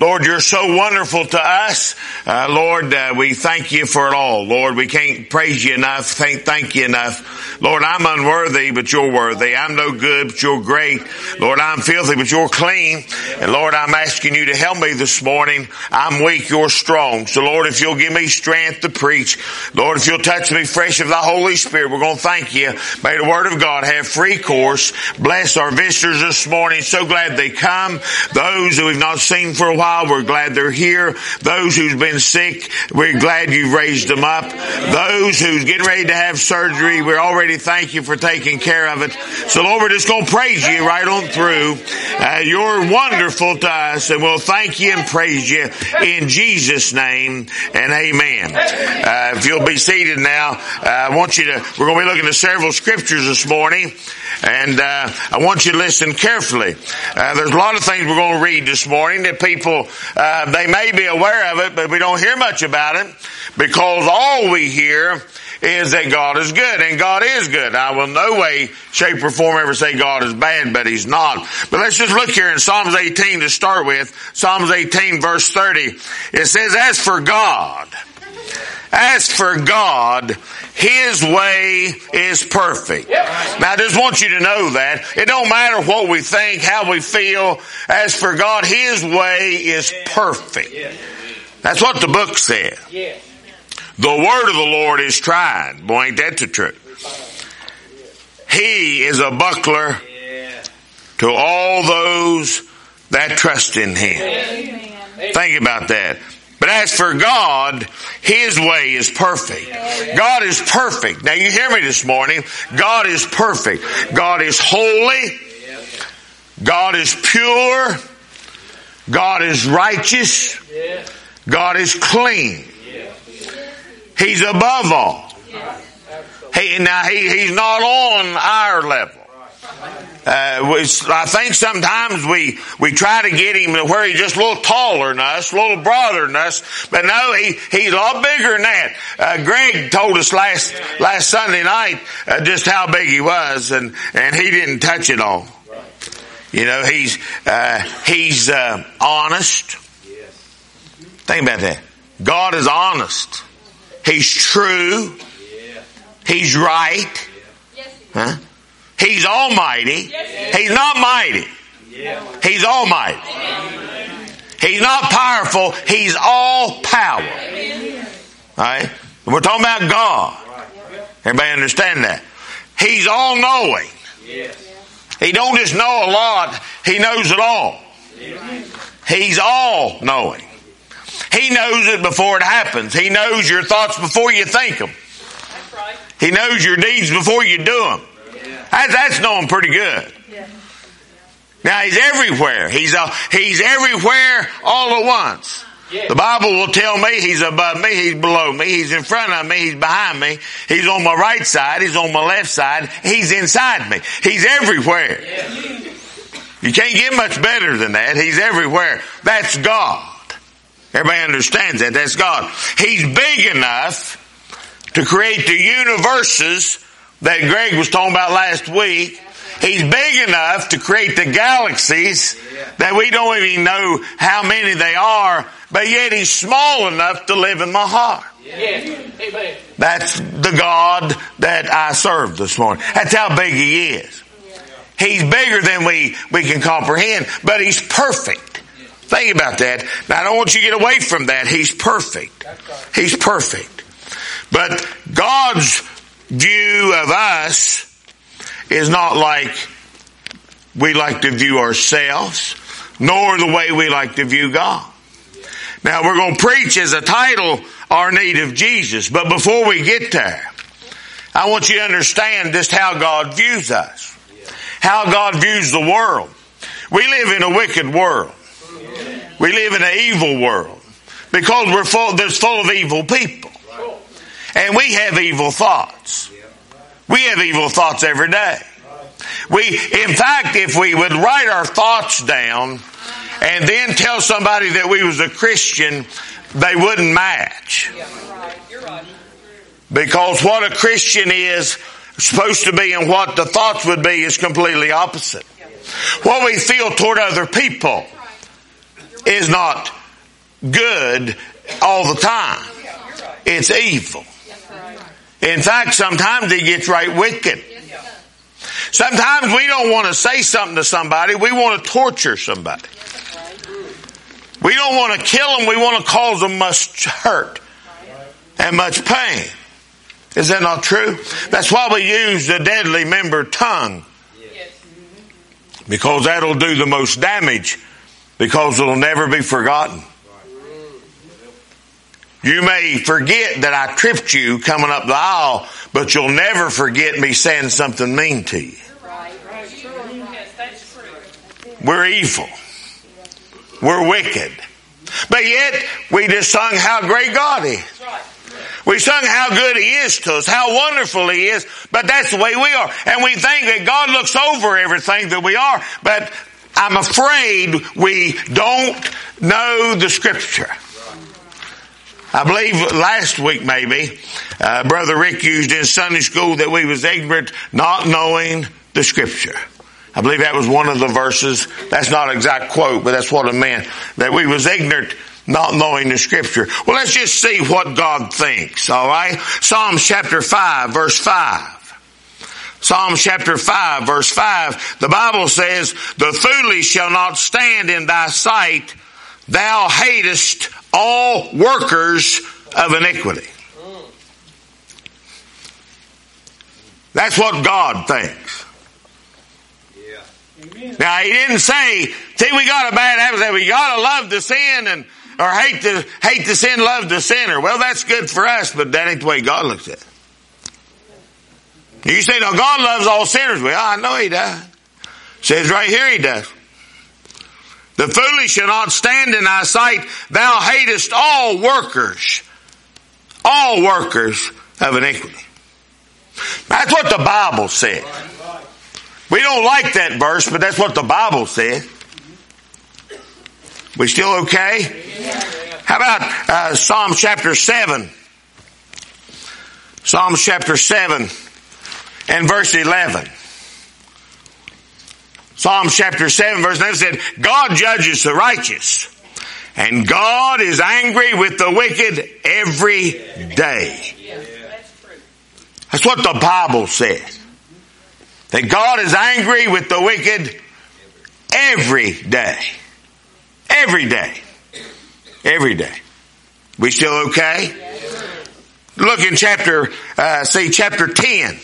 Lord, you're so wonderful to us. Lord, we thank you for it all. Lord, we can't praise you enough, thank you enough. Lord, I'm unworthy, but you're worthy. I'm no good, but you're great. Lord, I'm filthy, but you're clean. And Lord, I'm asking you to help me this morning. I'm weak, you're strong. So Lord, if you'll give me strength to preach, Lord, if you'll touch me fresh of the Holy Spirit, we're going to thank you. May the Word of God have free course. Bless our visitors this morning. So glad they come. Those who we've not seen for a while, we're glad they're here. Those who's been sick, we're glad you've raised them up. Those who's getting ready to have surgery, we're already thank you for taking care of it. So Lord, we're just going to praise you right on through. You're wonderful to us, and we'll thank you and praise you in Jesus' name, and amen. If you'll be seated now, we're going to be looking at several scriptures this morning, and I want you to listen carefully. There's a lot of things we're going to read this morning that people, they may be aware of it, but we don't hear much about it, because all we hear is that God is good, and God is good. I will no way, shape, or form ever say God is bad, but He's not. But let's just look here in Psalms 18 to start with. Psalms 18 verse 30. It says, As for God, His way is perfect. Now I just want you to know that. It don't matter what we think, how we feel. As for God, His way is perfect. That's what the book said. The word of the Lord is tried. Boy, ain't that the truth. He is a buckler to all those that trust in Him. Think about that. But as for God, His way is perfect. God is perfect. Now you hear me this morning. God is perfect. God is holy. God is pure. God is righteous. God is clean. He's above all. He's not on our level. I think sometimes we try to get Him to where He's just a little taller than us, a little broader than us, but no, He's a lot bigger than that. Greg told us last Sunday night just how big He was, and he didn't touch it all. You know, He's honest. Think about that. God is honest. He's true. He's right. Huh? He's almighty. He's not mighty. He's almighty. He's not powerful. He's all power. All right? We're talking about God. Everybody understand that? He's all knowing. He don't just know a lot. He knows it all. He's all knowing. He knows it before it happens. He knows your thoughts before you think them. That's right. He knows your deeds before you do them. That's knowing pretty good. Now He's everywhere. He's everywhere all at once. The Bible will tell me He's above me, He's below me, He's in front of me, He's behind me, He's on my right side, He's on my left side, He's inside me. He's everywhere. You can't get much better than that. He's everywhere. That's God. Everybody understands that. That's God. He's big enough to create the universes that Greg was talking about last week. He's big enough to create the galaxies that we don't even know how many they are, but yet He's small enough to live in my heart. That's the God that I serve this morning. That's how big He is. He's bigger than we can comprehend, but He's perfect. Think about that. Now I don't want you to get away from that. He's perfect. He's perfect. But God's view of us is not like we like to view ourselves, nor the way we like to view God. Now we're going to preach as a title, Our Need of Jesus. But before we get there, I want you to understand just how God views us. How God views the world. We live in a wicked world. We live in an evil world because there's full of evil people. And we have evil thoughts. We have evil thoughts every day. In fact, if we would write our thoughts down and then tell somebody that we was a Christian, they wouldn't match. Because what a Christian is supposed to be and what the thoughts would be is completely opposite. What we feel toward other people is not good all the time. It's evil. In fact, sometimes it gets right wicked. Sometimes we don't want to say something to somebody. We want to torture somebody. We don't want to kill them. We want to cause them much hurt and much pain. Is that not true? That's why we use the deadly member tongue. Because that'll do the most damage. Because it'll never be forgotten. You may forget that I tripped you coming up the aisle, but you'll never forget me saying something mean to you. We're evil. We're wicked. But yet, we just sung how great God is. We sung how good He is to us, how wonderful He is, but that's the way we are. And we think that God looks over everything that we are, but I'm afraid we don't know the Scripture. I believe last week maybe, Brother Rick used in Sunday school that we was ignorant, not knowing the Scripture. I believe that was one of the verses. That's not an exact quote, but that's what it meant. That we was ignorant, not knowing the Scripture. Well, let's just see what God thinks, alright? Psalms chapter 5, verse 5. Psalms chapter 5, verse 5. The Bible says, "The foolish shall not stand in thy sight. Thou hatest all workers of iniquity." That's what God thinks. Now, He didn't say, see, we got a bad habit. We got to love the sin or hate the sin, love the sinner. Well, that's good for us, but that ain't the way God looks at it. You say, no, God loves all sinners. Well, I know He does. It says right here He does. "The foolish shall not stand in thy sight. Thou hatest all workers of iniquity." That's what the Bible says. We don't like that verse, but that's what the Bible says. We still okay? How about Psalm chapter 7? Psalm chapter 7 and verse 11. Psalm chapter 7 verse 11 said, "God judges the righteous, and God is angry with the wicked every day." That's what the Bible says. That God is angry with the wicked every day. Every day. Every day. We still okay? Look in chapter 10.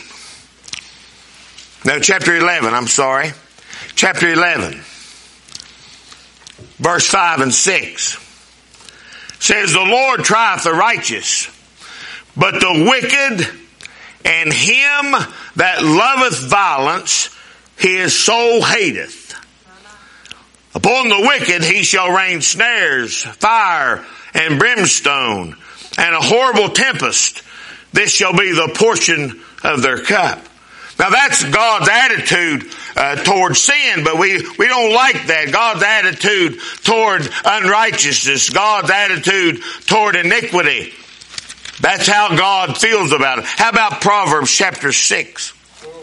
No, chapter 11, I'm sorry. Chapter 11. Verse 5 and 6. Says, "The Lord trieth the righteous, but the wicked and him that loveth violence, his soul hateth. Upon the wicked He shall rain snares, fire, and brimstone, and a horrible tempest. This shall be the portion of their cup." Now that's God's attitude toward sin, but we don't like that. God's attitude toward unrighteousness, God's attitude toward iniquity. That's how God feels about it. How about Proverbs chapter 6?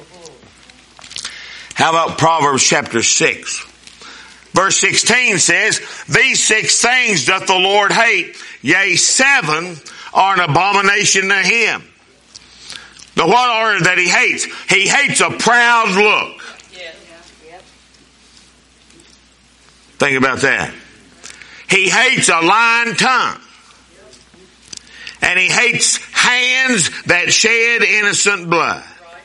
How about Proverbs chapter 6? Verse 16 says, "These 6 things doth the Lord hate, yea, 7 are an abomination to Him." Now what are that He hates? He hates a proud look. Think about that. He hates a lying tongue. And He hates hands that shed innocent blood.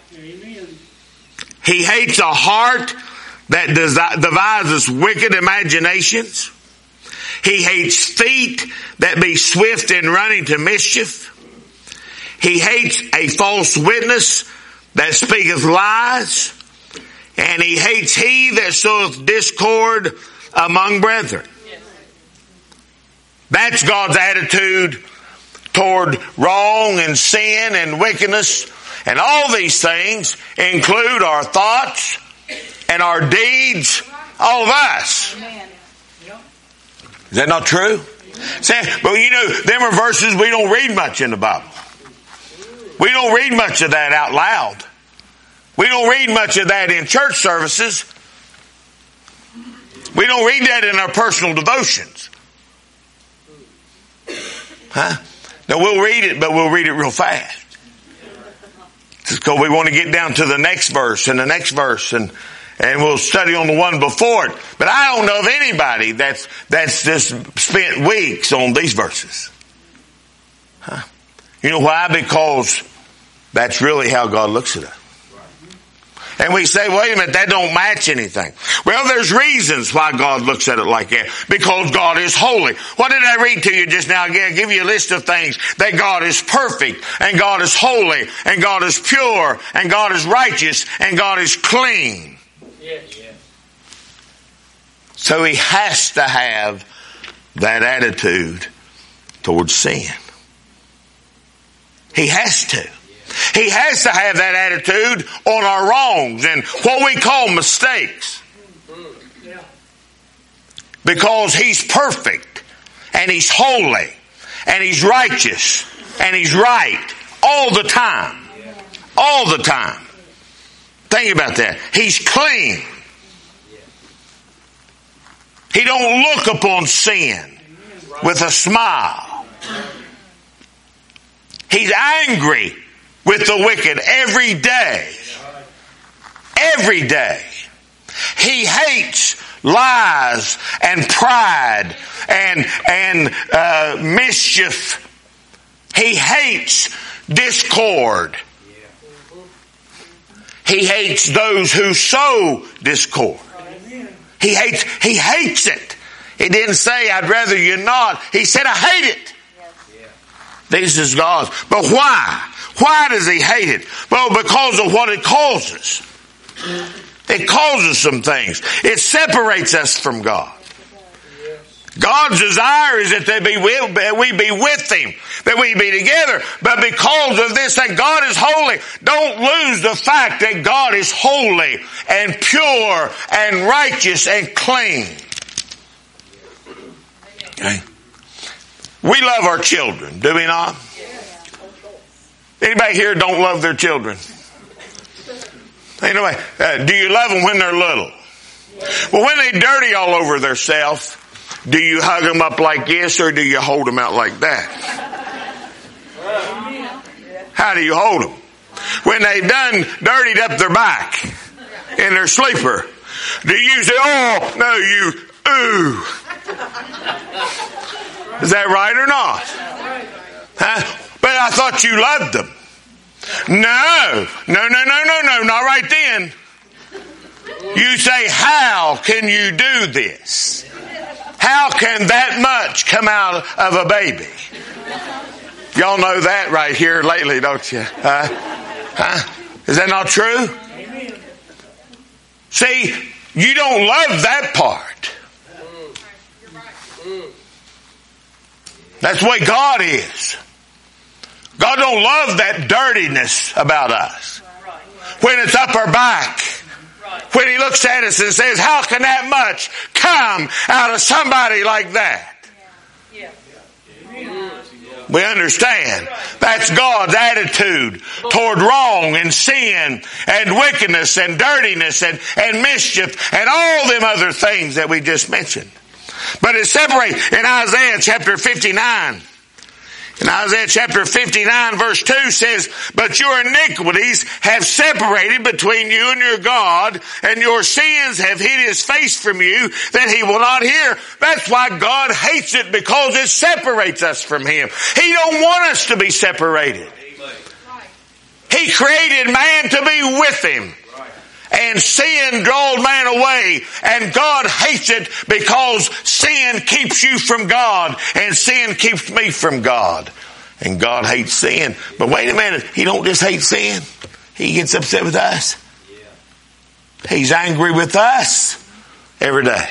He hates a heart that devises wicked imaginations. He hates feet that be swift in running to mischief. He hates a false witness that speaketh lies. And He hates he that soweth discord among brethren. That's God's attitude toward wrong and sin and wickedness. And all these things include our thoughts and our deeds, all of us. Is that not true? But you know, them are verses we don't read much in the Bible. We don't read much of that out loud. We don't read much of that in church services. We don't read that in our personal devotions. Huh? No, we'll read it, but we'll read it real fast. Because we want to get down to the next verse and the next verse, and we'll study on the one before it. But I don't know of anybody that's just spent weeks on these verses. Huh? You know why? Because that's really how God looks at us. And we say, wait a minute, that don't match anything. Well, there's reasons why God looks at it like that. Because God is holy. What did I read to you just now? Again, give you a list of things that God is perfect, and God is holy, and God is pure, and God is righteous, and God is clean. Yes. So He has to have that attitude towards sin. He has to. He has to have that attitude on our wrongs and what we call mistakes. Because He's perfect, and He's holy, and He's righteous, and He's right all the time. All the time. Think about that. He's clean. He don't look upon sin with a smile. He's angry with the wicked every day. Every day. He hates lies and pride and mischief. He hates discord. He hates those who sow discord. He hates it. He didn't say, I'd rather you not. He said, I hate it. This is God's. But why? Why does He hate it? Well, because of what it causes. It causes some things. It separates us from God. God's desire is that we be with Him, that we be together. But because of this, that God is holy, don't lose the fact that God is holy and pure and righteous and clean. Okay? We love our children, do we not? Anybody here don't love their children? Anyway, do you love them when they're little? Well, when they dirty all over themselves, do you hug them up like this, or do you hold them out like that? How do you hold them? When they've done dirtied up their back in their sleeper, do you say, oh, no, you, ooh. Is that right or not? Huh? But I thought you loved them. No, not right then. You say, how can you do this? How can that much come out of a baby? Y'all know that right here lately, don't you? Is that not true? See, you don't love that part. That's the way God is. God don't love that dirtiness about us. When it's up our back. When He looks at us and says, how can that much come out of somebody like that? We understand. That's God's attitude toward wrong and sin and wickedness and dirtiness and mischief and all them other things that we just mentioned. But it separates in Isaiah chapter 59. In Isaiah chapter 59 verse 2 says, but your iniquities have separated between you and your God, and your sins have hid His face from you that He will not hear. That's why God hates it, because it separates us from Him. He don't want us to be separated. He created man to be with Him. And sin drawed man away. And God hates it because sin keeps you from God. And sin keeps me from God. And God hates sin. But wait a minute. He don't just hate sin. He gets upset with us. He's angry with us every day.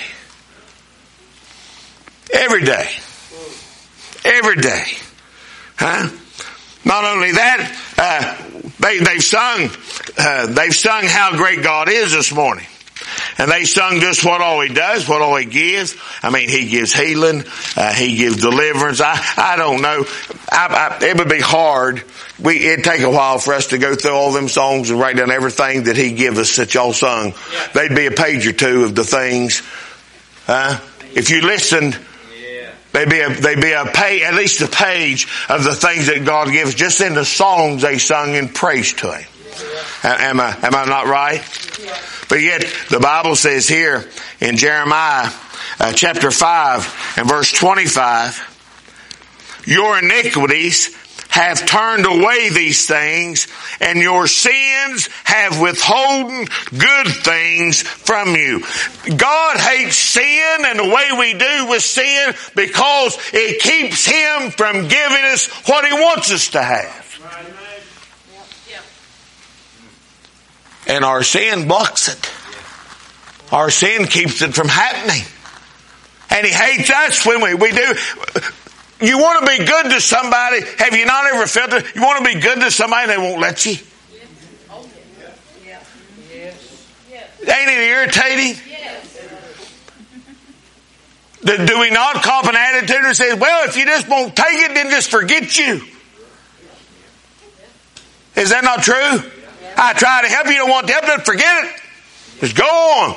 Every day. Every day. Huh? Not only that, they've sung how great God is this morning. And they sung just what all He does, what all He gives. I mean, He gives healing, He gives deliverance. I don't know. It would be hard. It'd take a while for us to go through all them songs and write down everything that He gives us that y'all sung. They'd be a page or two of the things. If you listened, they'd be a page, at least a page of the things that God gives, just in the songs they sung in praise to Him. Am I not right? But yet the Bible says here in Jeremiah chapter 5 and verse 25, your iniquities have turned away these things, and your sins have withholden good things from you. God hates sin and the way we do with sin because it keeps Him from giving us what He wants us to have. And our sin blocks it. Our sin keeps it from happening. And He hates us when we do. You want to be good to somebody. Have you not ever felt it? You want to be good to somebody and they won't let you? Ain't it irritating? Do we not cop an attitude and say, well, if you just won't take it, then just forget you? Is that not true? I try to help you, don't want to help, then forget it. Just go on.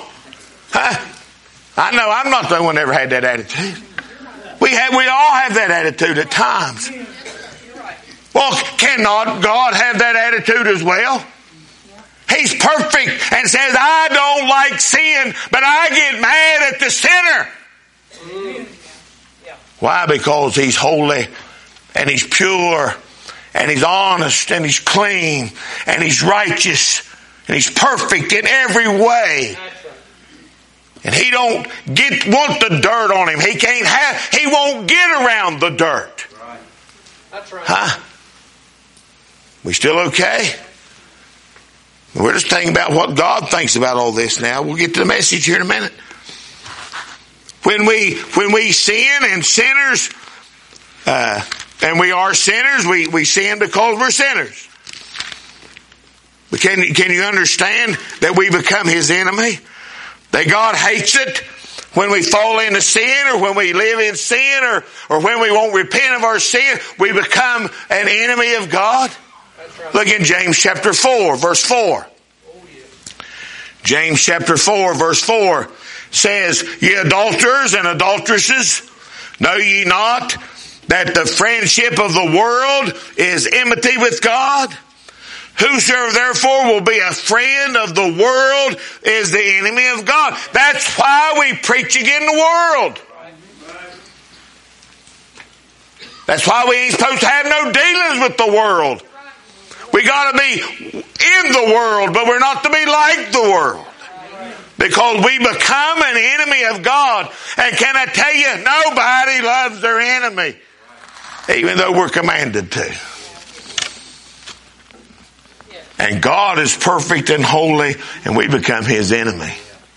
I know I'm not the one that ever had that attitude. We all have that attitude at times. Well, cannot God have that attitude as well? He's perfect and says, I don't like sin, but I get mad at the sinner. Why? Because He's holy and He's pure and He's honest and He's clean and He's righteous and He's perfect in every way. And He don't want the dirt on Him. He won't get around the dirt. Right. That's right. Huh? We still okay? We're just thinking about what God thinks about all this now. We'll get to the message here in a minute. When we sin and sinners, and we are sinners, we sin because we're sinners. But can you understand that we become His enemy? That God hates it when we fall into sin or when we live in sin or when we won't repent of our sin, we become an enemy of God. Right. Look in James chapter 4, verse 4. Oh, yeah. James chapter 4, verse 4 says, ye adulterers and adulteresses, know ye not that the friendship of the world is enmity with God? Whosoever therefore will be a friend of the world is the enemy of God. That's why we preach against the world. That's why we ain't supposed to have no dealings with the world. We got to be in the world, but we're not to be like the world. Because we become an enemy of God. And can I tell you, nobody loves their enemy. Even though we're commanded to. And God is perfect and holy, and we become His enemy.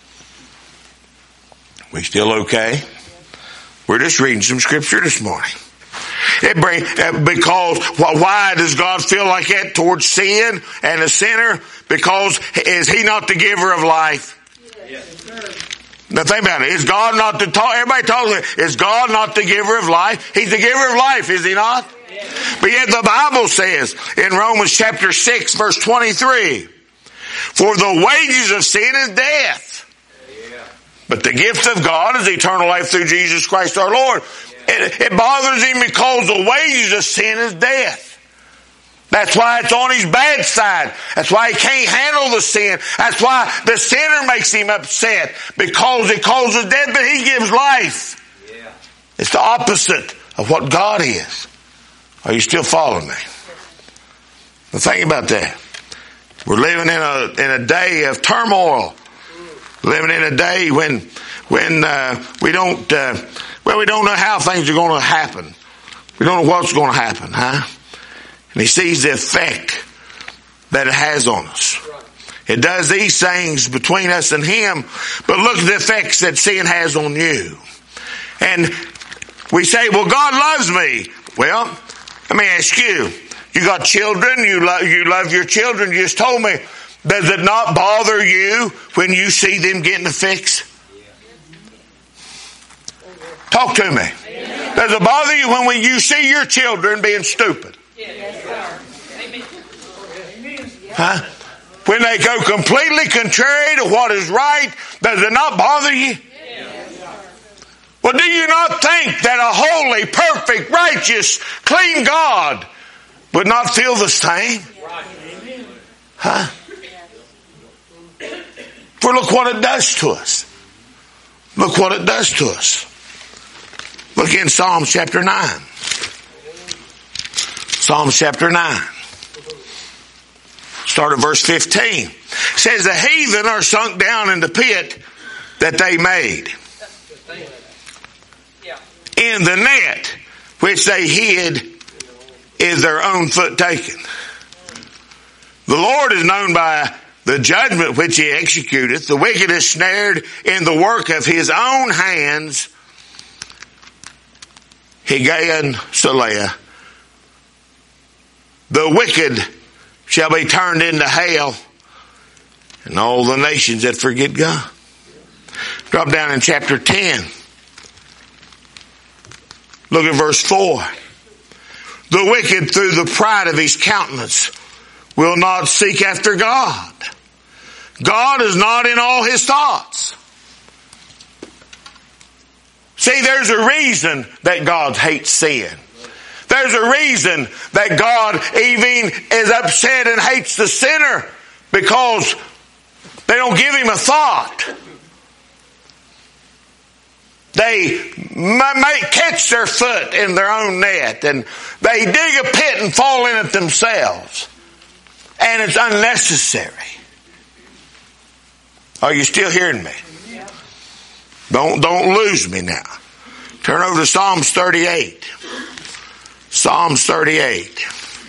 We still okay? We're just reading some scripture this morning. Because why does God feel like that towards sin and a sinner? Because is He not the giver of life? Yes. Now think about it. Is God not the everybody talks? Is God not the giver of life? He's the giver of life, is He not? But yet the Bible says in Romans chapter 6 verse 23, for the wages of sin is death. But the gift of God is eternal life through Jesus Christ our Lord. It bothers Him because the wages of sin is death. That's why it's on His bad side. That's why He can't handle the sin. That's why the sinner makes Him upset. Because it causes death, but He gives life. Yeah. It's the opposite of what God is. Are you still following me? Now think about that. We're living in a day of turmoil. Living in a day when we don't know how things are going to happen. We don't know what's going to happen, huh? And He sees the effect that it has on us. It does these things between us and Him, but look at the effects that sin has on you. And we say, well, God loves me. Well, let me ask you. You got children, you love your children, you just told me. Does it not bother you when you see them getting a fix? Talk to me. Does it bother you when you see your children being stupid? Huh? When they go completely contrary to what is right, does it not bother you? Well, do you not think that a holy, perfect, righteous, clean God would not feel the same? Huh? For look what it does to us. Look what it does to us. Look in Psalms chapter 9. Psalms chapter 9. Start at verse 15. It says, the heathen are sunk down in the pit that they made. In the net which they hid is their own foot taken. The Lord is known by the judgment which he executeth. The wicked is snared in the work of his own hands. Higgaion Saleah. The wicked shall be turned into hell, and all the nations that forget God. Drop down in chapter 10. Look at verse 4. The wicked through the pride of his countenance will not seek after God. God is not in all his thoughts. See, there's a reason that God hates sin. There's a reason that God even is upset and hates the sinner, because they don't give him a thought. They might catch their foot in their own net, and they dig a pit and fall in it themselves. And it's unnecessary. Are you still hearing me? Don't lose me now. Turn over to Psalms 38. Psalms 38.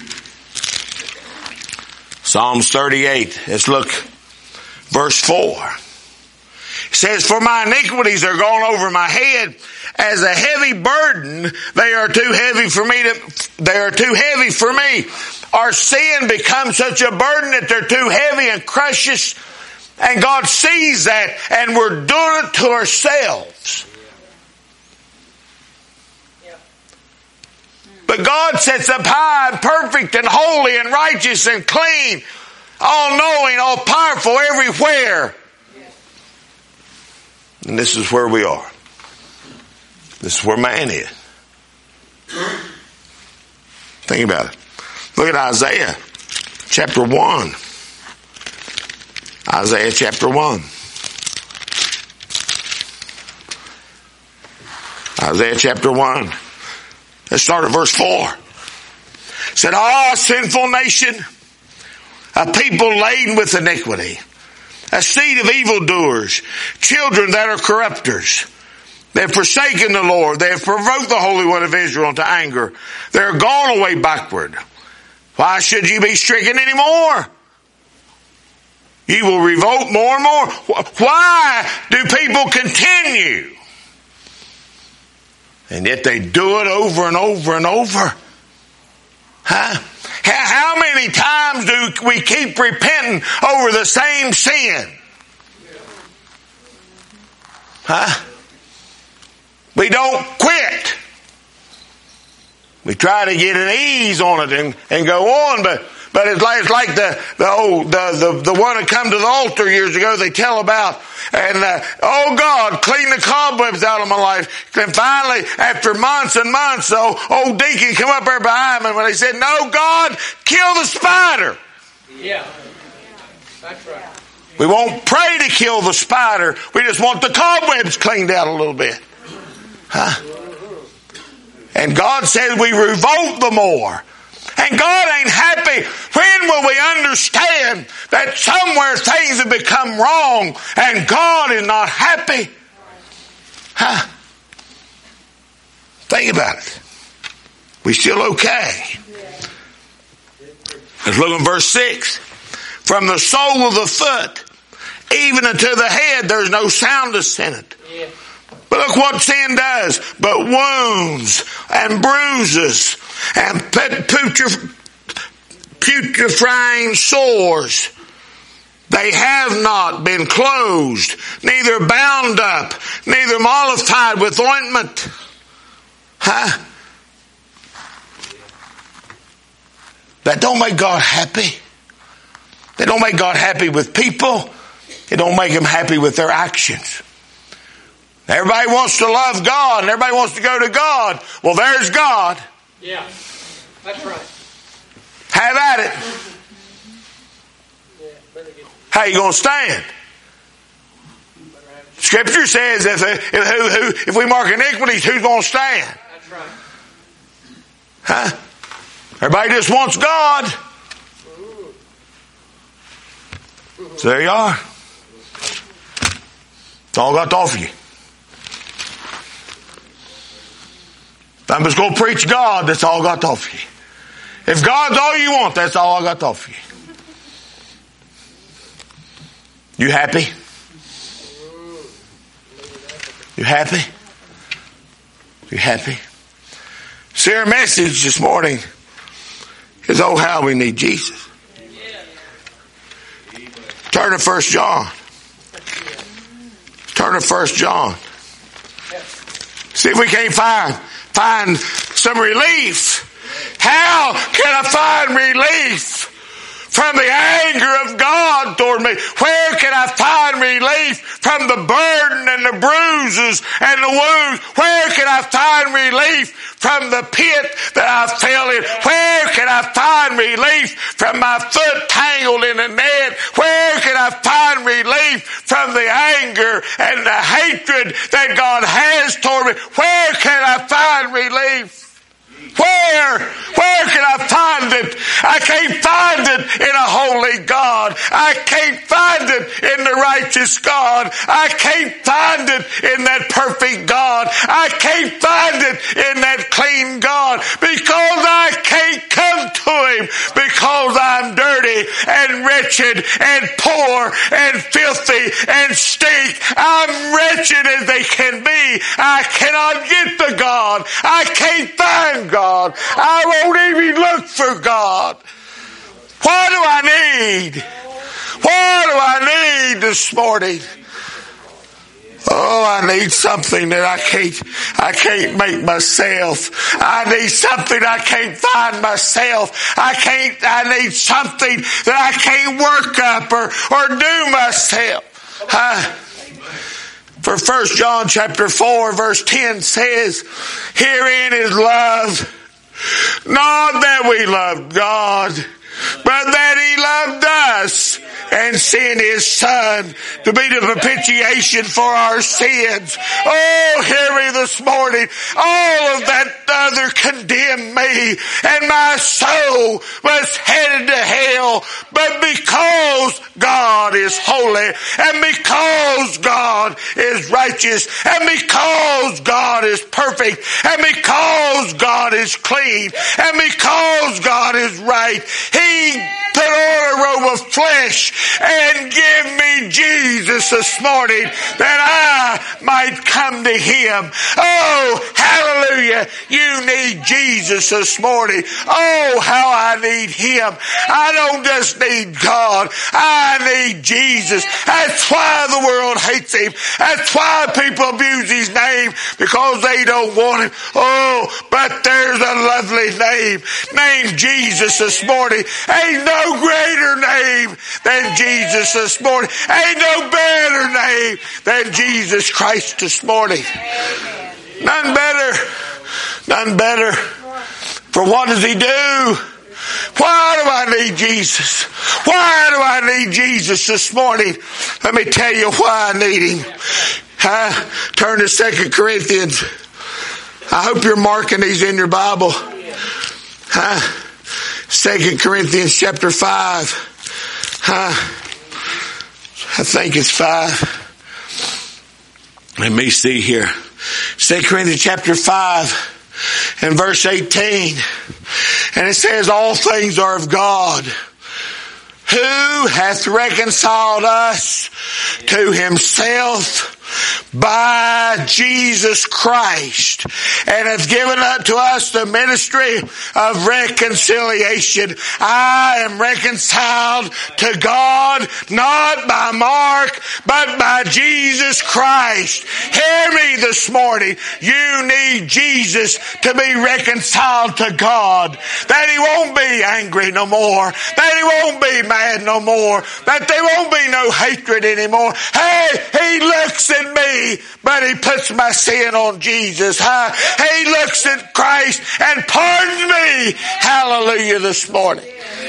Psalms 38. Let's look. Verse 4. It says, for my iniquities are gone over my head as a heavy burden. They are too heavy for me. They are too heavy for me. Our sin becomes such a burden that they're too heavy and crushes. And God sees that, and we're doing it to ourselves. But God sits up high and perfect and holy and righteous and clean, all-knowing, all-powerful everywhere. And this is where we are. This is where man is. Think about it. Look at Isaiah chapter 1. Isaiah chapter 1. Isaiah chapter 1. Let's start at verse 4. It said, ah, sinful nation, a people laden with iniquity, a seed of evildoers, children that are corrupters. They have forsaken the Lord. They have provoked the Holy One of Israel into anger. They are gone away backward. Why should you be stricken anymore? You will revolt more and more. Why do people continue? And yet they do it over and over and over. Huh? How many times do we keep repenting over the same sin? Huh? We don't quit. We try to get an ease on it and go on, but it's like the one that come to the altar years ago. They tell about, and oh God, clean the cobwebs out of my life. And finally, after months and months, old deacon come up there behind me when they said, "No, God, kill the spider." Yeah, that's right. We won't pray to kill the spider. We just want the cobwebs cleaned out a little bit. Huh? And God says we revolt the more. And God ain't happy. When will we understand that somewhere things have become wrong and God is not happy? Huh? Think about it. We still okay. Let's look at verse 6. From the sole of the foot even unto the head there's no soundness in it. But look what sin does. But wounds and bruises and putrefying sores. They have not been closed, neither bound up, neither mollified with ointment. Huh? That don't make God happy. They don't make God happy with people. It don't make him happy with their actions. Everybody wants to love God and everybody wants to go to God. Well, there's God. Yeah, that's right. Have at it. How you going to stand? Scripture says if we mark iniquities, who's going to stand? That's right. Huh? Everybody just wants God. So there you are. That's all I got to offer you. If I'm just going to preach God, that's all I got to offer you. If God's all you want, that's all I got to offer you. You happy? You happy? You happy? See, our message this morning is, oh, how we need Jesus. Turn to 1 John. Turn to 1 John. See if we can't find some relief. How can I find relief from the anger of God toward me? Where can I find relief from the burden and the bruises and the wounds? Where can I find relief from the pit that I fell in? Where can I find relief from my foot tangled in a net? Where can I find relief from the anger and the hatred that God has toward me? Where can I find relief? Where can I find it? I can't find it in a holy God. I can't find it in the righteous God. I can't find it in that perfect God. I can't find it in that clean God because I can't come to Him because I'm dirty and wretched and poor and filthy and stink. I'm wretched as they can be. I cannot get to God. I can't find God. I won't even look for God. What do I need? What do I need this morning? Oh, I need something that I can't make myself. I need something I can't find myself. I need something that I can't work up or do myself. For 1 John chapter 4 verse 10 says, herein is love. Not that we loved God, but that He loved us and sent His Son to be the propitiation for our sins. Oh, hear me this morning. All of that other condemned me, and my soul was headed to hell. But because God is holy, and because God is righteous, and because God is perfect, and because God is clean, and because God is right, He put on a robe of flesh and give me Jesus this morning that I might come to Him. Oh, hallelujah. You need Jesus this morning. Oh, how I need Him. I don't just need God. I need Jesus. That's why the world hates Him. That's why people abuse His name, because they don't want Him. Oh, but there's a lovely name named Jesus this morning. Ain't no greater name than Jesus this morning. Ain't no better name than Jesus Christ this morning. None better. None better. For what does He do? Why do I need Jesus? Why do I need Jesus this morning? Let me tell you why I need Him. Turn to 2 Corinthians. I hope you're marking these in your Bible. 2 Corinthians chapter 5. I think it's 5. Let me see here. 2 Corinthians chapter 5 and verse 18. And it says, all things are of God, who hath reconciled us to Himself by Jesus Christ, and hath given unto us the ministry of reconciliation. I am reconciled to God, not by Mark, but by Jesus Christ. Hear me this morning. You need Jesus to be reconciled to God. That He won't be angry no more. That He won't be mad no more. That there won't be no hatred anymore. Hey, He looks at at me, but he puts my sin on Jesus. He looks at Christ and pardons me. Hallelujah this morning.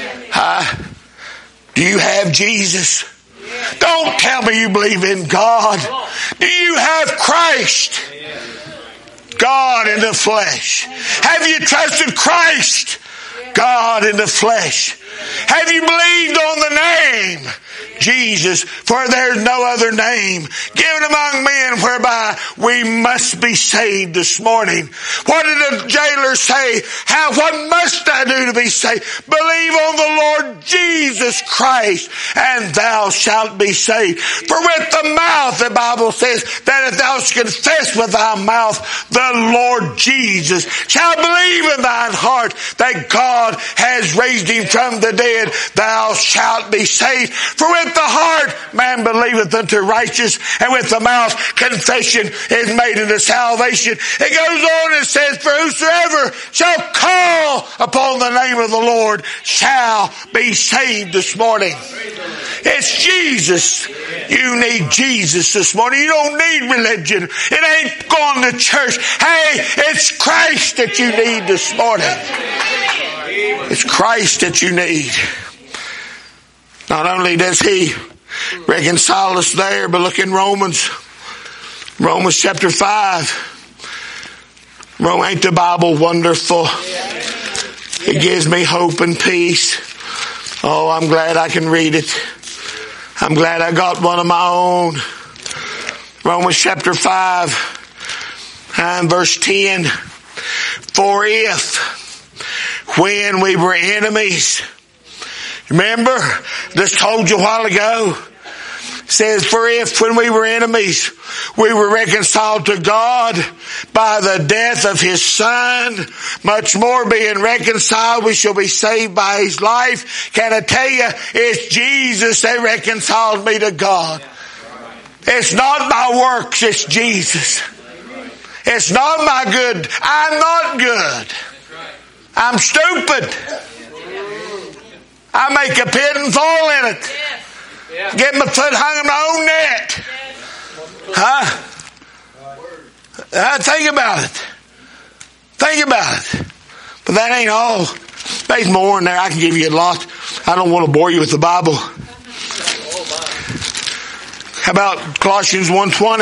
Do you have Jesus? Don't tell me you believe in God. Do you have Christ? God in the flesh. Have you trusted Christ? God in the flesh. Have you believed on the name Jesus? For there's no other name given among men whereby we must be saved this morning. What did the jailer say? What must I do to be saved? Believe on the Lord Jesus Christ and thou shalt be saved. For with the mouth, the Bible says, that if thou shalt confess with thy mouth the Lord Jesus, shall believe in thine heart that God has raised him from the dead, thou shalt be saved. For with the heart man believeth unto righteousness, and with the mouth confession is made unto salvation. It goes on and says, for whosoever shall call upon the name of the Lord shall be saved this morning. It's Jesus. You need Jesus this morning. You don't need religion. It ain't going to church. Hey, it's Christ that you need this morning. It's Christ that you need. Not only does he reconcile us there, but look in Romans chapter 5. Ain't the Bible wonderful? It gives me hope and peace. Oh, I'm glad I can read it. I'm glad I got one of my own. Romans chapter 5 and verse 10. For if, when we were enemies, remember, this told you a while ago, says, for if when we were enemies, we were reconciled to God by the death of his Son, much more being reconciled, we shall be saved by his life. Can I tell you, it's Jesus that reconciled me to God. It's not my works, it's Jesus. It's not my good. I'm not good. I'm stupid. I make a pit and fall in it. Get my foot hung in my own net. Think about it. Think about it. But that ain't all. There's more in there. I can give you a lot. I don't want to bore you with the Bible. How about Colossians 1:20?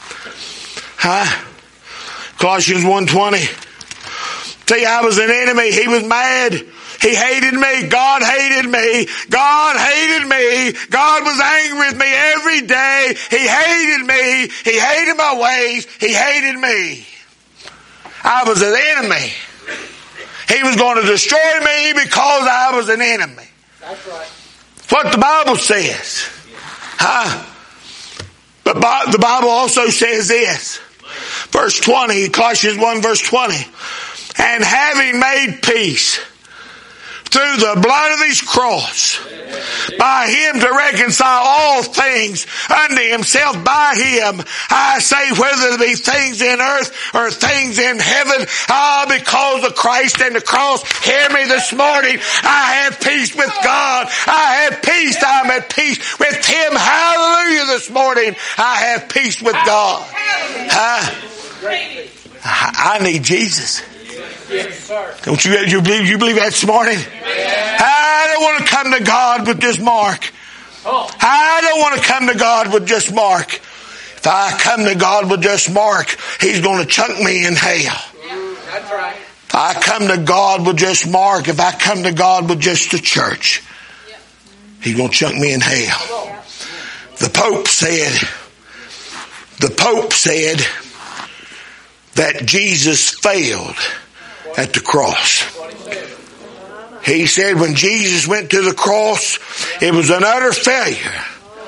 Colossians 1:20. See, I was an enemy. He was mad. He hated me. God hated me. God hated me. God was angry with me every day. He hated me. He hated my ways. He hated me. I was an enemy. He was going to destroy me because I was an enemy. That's right. That's what the Bible says. But the Bible also says this. Verse 20, Colossians 1 verse 20. And having made peace through the blood of his cross, by him to reconcile all things unto himself, by him, I say, whether it be things in earth or things in heaven, because of Christ and the cross, hear me this morning, I have peace with God. I have peace. I'm at peace with him. Hallelujah this morning. I have peace with God. I need Jesus. Yes, sir. Don't you believe that this morning? Yeah. I don't want to come to God with just Mark. I don't want to come to God with just Mark. If I come to God with just Mark, he's going to chunk me in hell. That's right. If I come to God with just Mark, if I come to God with just the church, he's going to chunk me in hell. The Pope said that Jesus failed at the cross. He said when Jesus went to the cross, it was an utter failure.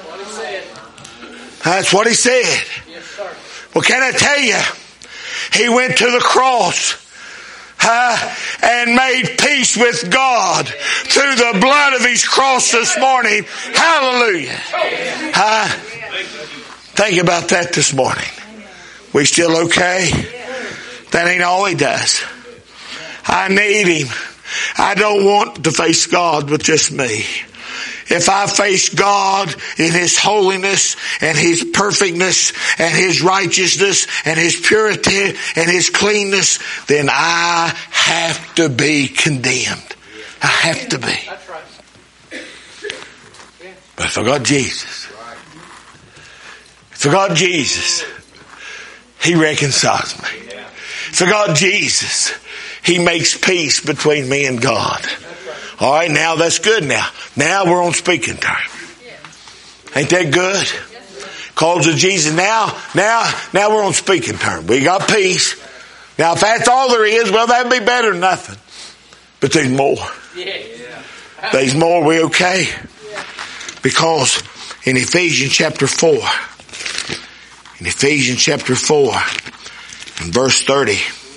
That's what he said. Well, can I tell you, he went to the cross and made peace with God through the blood of his cross this morning. Hallelujah. Think about that this morning. We still okay? That ain't all he does. I need him. I don't want to face God with just me. If I face God in his holiness and his perfectness and His righteousness and His purity and His cleanness, then I have to be condemned. I have to be. But if I got Jesus, if I got Jesus, He reconciles me. If I got Jesus, He makes peace between me and God. All right, now that's good now. Now we're on speaking terms. Ain't that good? Cause of Jesus. Now we're on speaking terms. We got peace. Now if that's all there is, well, that'd be better than nothing. But there's more. There's more. We okay? Because in Ephesians chapter 4, in verse 30,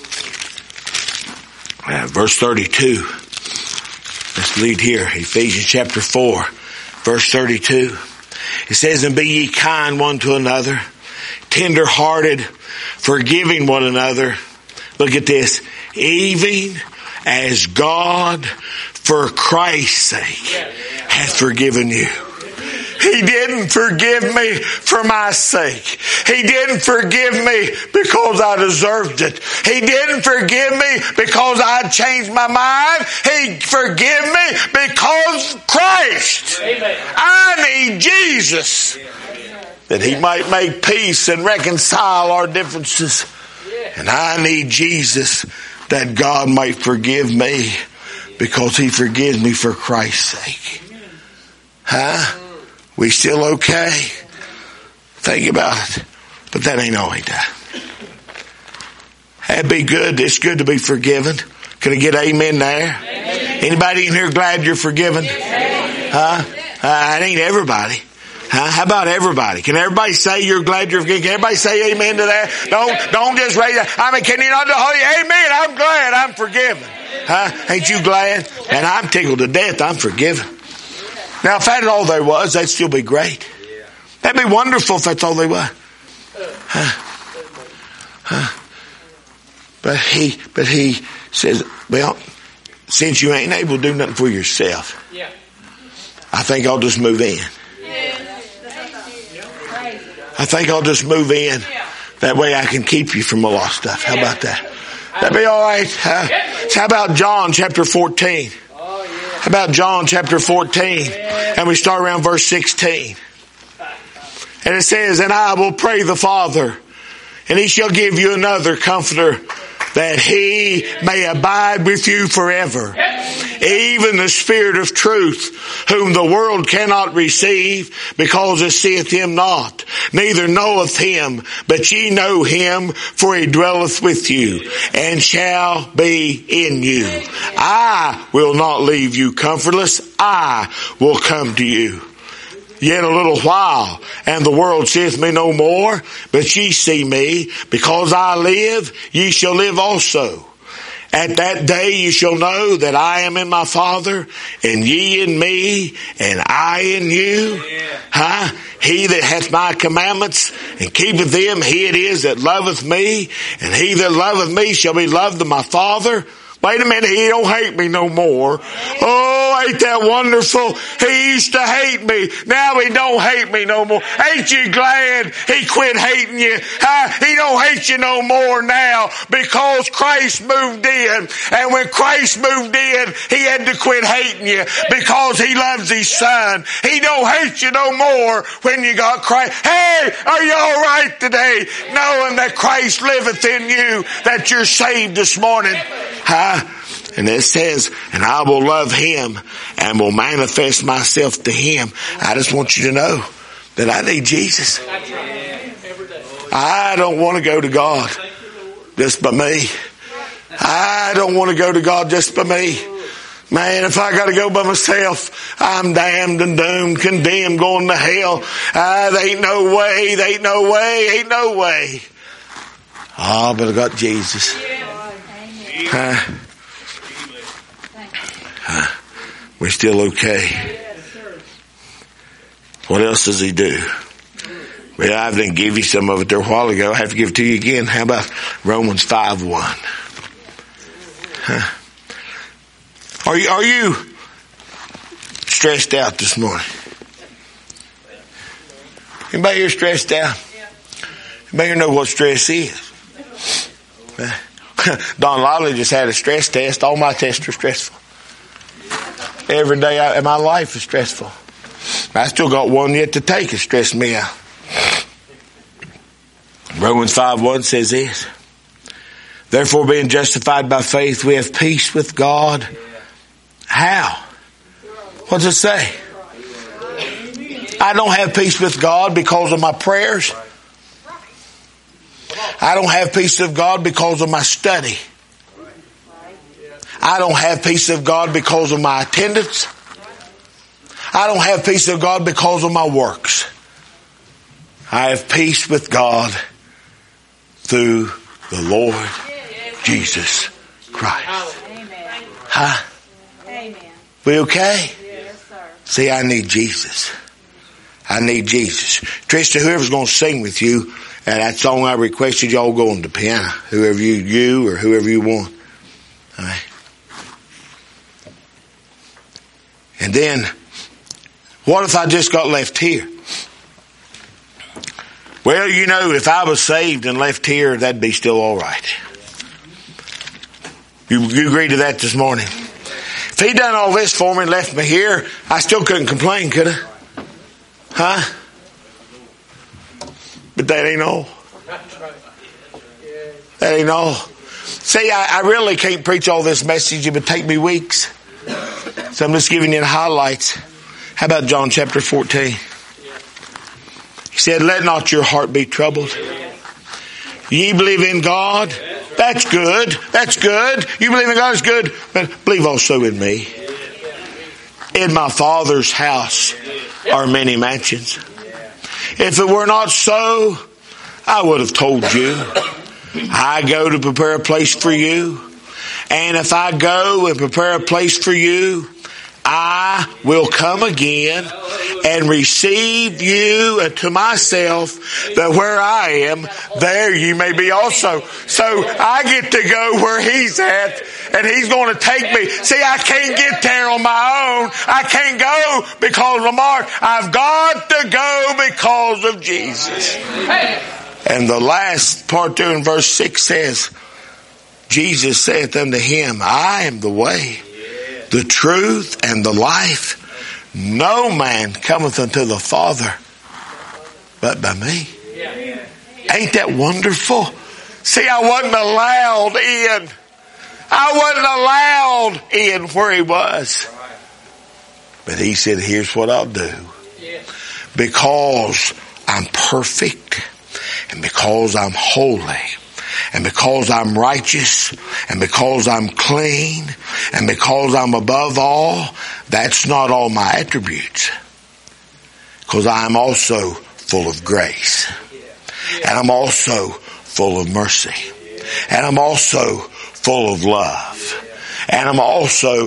verse 32, let's lead here. Ephesians chapter 4, verse 32. It says, and be ye kind one to another, tender-hearted, forgiving one another. Look at this. Even as God, for Christ's sake, hath forgiven you. He didn't forgive me for my sake. He didn't forgive me because I deserved it. He didn't forgive me because I changed my mind. He forgave me because Christ. Amen. I need Jesus that He might make peace and reconcile our differences. And I need Jesus that God might forgive me because He forgives me for Christ's sake. Huh? We still okay? Think about it. But that ain't all He does. That'd be good. It's good to be forgiven. Can I get amen there? Amen. Anybody in here glad you're forgiven? Huh? It ain't everybody. Huh? How about everybody? Can everybody say you're glad you're forgiven? Can everybody say amen to that? Don't just raise that. I mean, can you not hold you? Amen. I'm glad I'm forgiven. Huh? Ain't you glad? And I'm tickled to death. I'm forgiven. Now, if that's all there was, that'd still be great. That'd be wonderful if that's all there was. But he says, well, since you ain't able to do nothing for yourself, I think I'll just move in. I think I'll just move in. That way I can keep you from a lot of stuff. How about that? That'd be all right. How about John chapter 14? How about John chapter 14? And we start around verse 16. And it says, and I will pray the Father, and He shall give you another Comforter, that He may abide with you forever. Even the Spirit of truth, whom the world cannot receive, because it seeth Him not, neither knoweth Him, but ye know Him, for He dwelleth with you, and shall be in you. I will not leave you comfortless. I will come to you. Yet a little while, and the world seeth me no more, but ye see me. Because I live, ye shall live also. At that day ye shall know that I am in my Father, and ye in me, and I in you. He that hath my commandments, and keepeth them, he it is that loveth me, and he that loveth me shall be loved of my Father. Wait a minute, He don't hate me no more. Oh, ain't that wonderful? He used to hate me. Now He don't hate me no more. Ain't you glad He quit hating you? He don't hate you no more now because Christ moved in. And when Christ moved in, He had to quit hating you because He loves His Son. He don't hate you no more when you got Christ. Hey, are you all right today? Knowing that Christ liveth in you, that you're saved this morning. And it says, and I will love Him and will manifest myself to Him. I just want you to know that I need Jesus. I don't want to go to God just by me. I don't want to go to God just by me. Man, if I got to go by myself, I'm damned and doomed, condemned, going to hell. There ain't no way, there ain't no way, ain't no way. Oh, but I got Jesus. We're still okay. What else does He do? Well, I didn't give you some of it there a while ago. I have to give it to you again. How about Romans 5:1? Are you stressed out this morning? Anybody here stressed out? Anybody here know what stress is? Don Lolly just had a stress test. All my tests are stressful. Every day in my life is stressful. I still got one yet to take. It stressed me out. Romans 5:1 says this. Therefore, being justified by faith, we have peace with God. How? What does it say? I don't have peace with God because of my prayers. I don't have peace of God because of my study. I don't have peace of God because of my attendance. I don't have peace of God because of my works. I have peace with God through the Lord Jesus Christ. Huh? We okay? See, I need Jesus. I need Jesus. Trista, whoever's going to sing with you, and that song I requested, y'all go on the piano. Whoever you or whoever you want. All right. And then, what if I just got left here? Well, you know, if I was saved and left here, that'd be still all right. You agree to that this morning? If he done all this for me and left me here, I still couldn't complain, could I? Huh? But that ain't all. That ain't all. See, I really can't preach all this message. It would take me weeks. So I'm just giving you the highlights. How about John chapter 14? He said, let not your heart be troubled. Ye believe in God. That's good. That's good. You believe in God is good. But believe also in me. In my Father's house are many mansions. If it were not so, I would have told you. I go to prepare a place for you. And if I go and prepare a place for you, I will come again and receive you to myself, that where I am, there you may be also. So I get to go where he's at, and he's going to take me. See, I can't get there on my own. I can't go because of Mark. I've got to go because of Jesus. And the last part there in verse 6 says, Jesus saith unto him, I am the way, the truth, and the life. No man cometh unto the Father but by me. Ain't that wonderful? See, I wasn't allowed in. I wasn't allowed in where he was. But he said, here's what I'll do. Because I'm perfect, and because I'm holy, and because I'm righteous, and because I'm clean, and because I'm above all, that's not all my attributes. Because I'm also full of grace. And I'm also full of mercy. And I'm also full of love. And I'm also,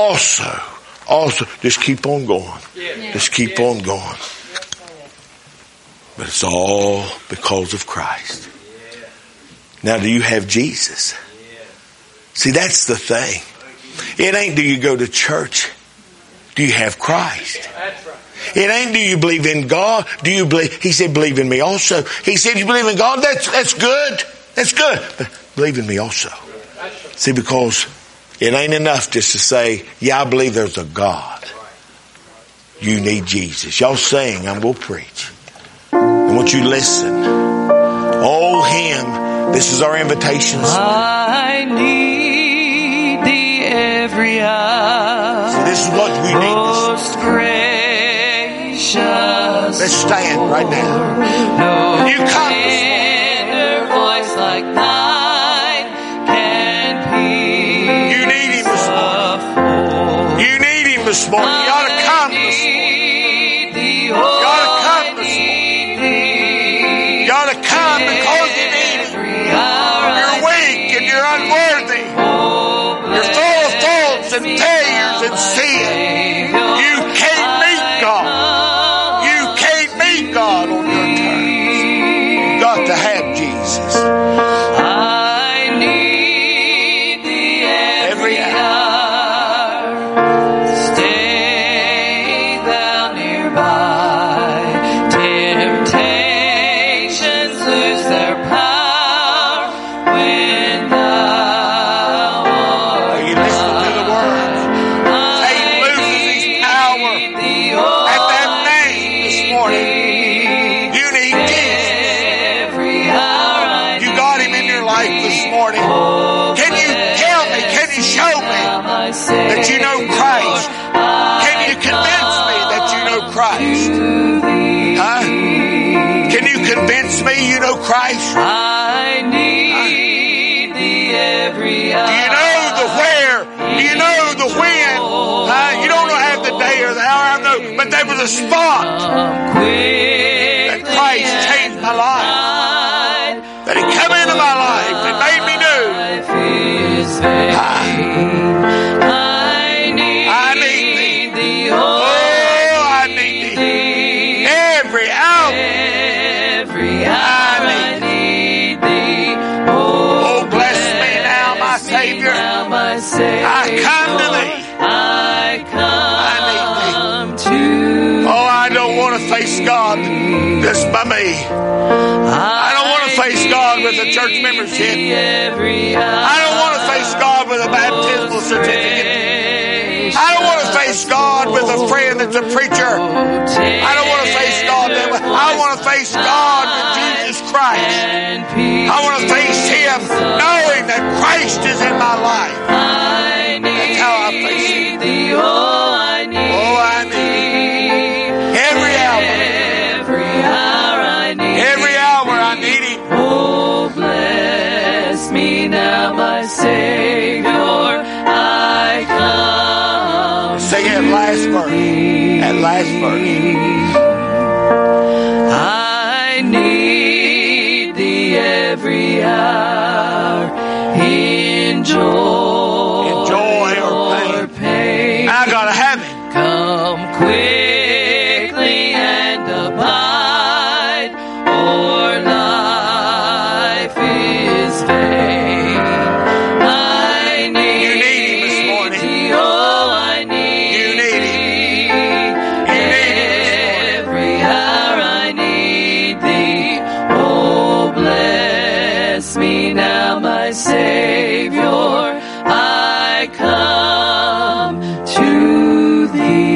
just keep on going. Just keep on going. But it's all because of Christ. Now, do you have Jesus? See, that's the thing. It ain't do you go to church. Do you have Christ? It ain't do you believe in God. Do you believe? He said, believe in me also. He said, you believe in God? That's good. That's good. But believe in me also. See, because it ain't enough just to say, yeah, I believe there's a God. You need Jesus. Y'all sing, I'm going to preach. I want you to listen. Oh, him. This is our invitation. I need thee every hour. See, this is what we need. Most gracious. Let's stand right now. No You come. tender voice like thine can peace. You need him this morning. You need him this morning. You ought to come this morning. You ought to come this morning. You ought to come because you need him. You're weak and you're unworthy. You're full of faults and failures and sin. You can't meet God. You can't meet God on your terms. You've got to have Jesus. I need thee every hour. Stay thou nearby. Temptation you show me that you know Christ? Can you convince me that you know Christ? Huh? Can you convince me you know Christ? I need thee every hour. Do you know the where? Do you know the when? You don't have the day or the hour, I know, but there was a spot that Christ changed my life. That He come into my life and made me new. I need thee. Oh, I need thee. Every hour. I need thee. Oh, bless me now, my Savior. I come to thee. I need thee. Oh, I don't want to face God just by me. I don't want to face God with a church membership. I don't want to face God with a baptismal certificate. I don't want to face God with a friend that's a preacher. I don't want to face God that way. I want to face God with Jesus Christ. I want to face Him knowing that Christ is in my life. That's how I face Him. Oh, I need every hour. Every hour I need Him. Oh, bless me now, my Savior, I come. Sing that last verse. That last verse. I need thee every hour in joy or pain. I gotta have Him. Come quickly and abide, or life is vain. I need You need Him this morning. thee, oh, I need You need Him. every hour I need thee. Oh, bless me now, my Savior, I come to thee.